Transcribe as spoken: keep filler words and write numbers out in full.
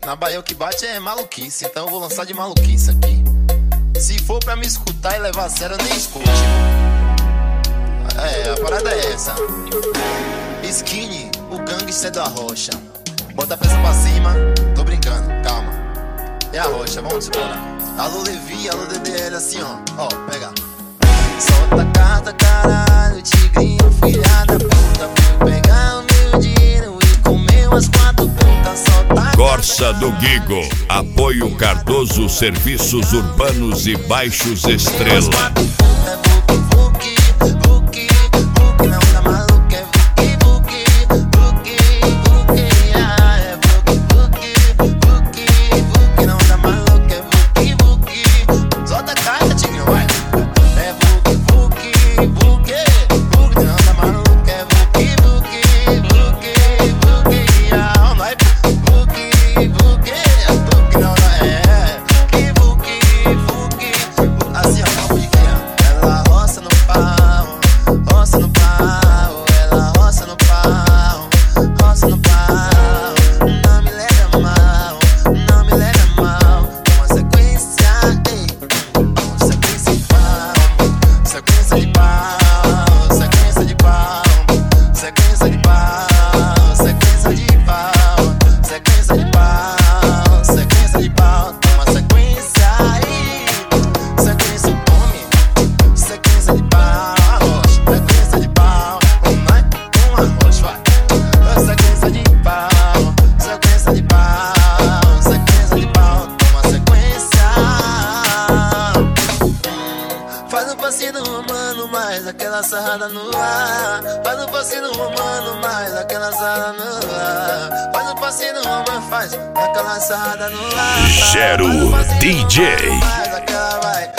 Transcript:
Na Bahia o que bate é maluquice, então eu vou lançar de maluquice aqui. Se for pra me escutar e levar a sério, eu nem escute. É, a parada é essa. Skinny, o gangster da rocha. Bota a peça pra cima, tô brincando, calma. É a rocha, vamos embora. Alô Levi, alô D D L, assim ó, ó, pega. Solta a carta, caralho, tigrinho, filha da puta. Fui pegar o meu dinheiro e comer umas quatro putas. Solta a Corsa do Guigo, apoio Cardoso Serviços Urbanos e Baixos Estrela. Aquela sarrada no ar, faz o passinho romano, mais aquela sarrada no ar. Faz o passinho romano, faz aquela sarrada no ar. Gero D J. Faz aquela vai,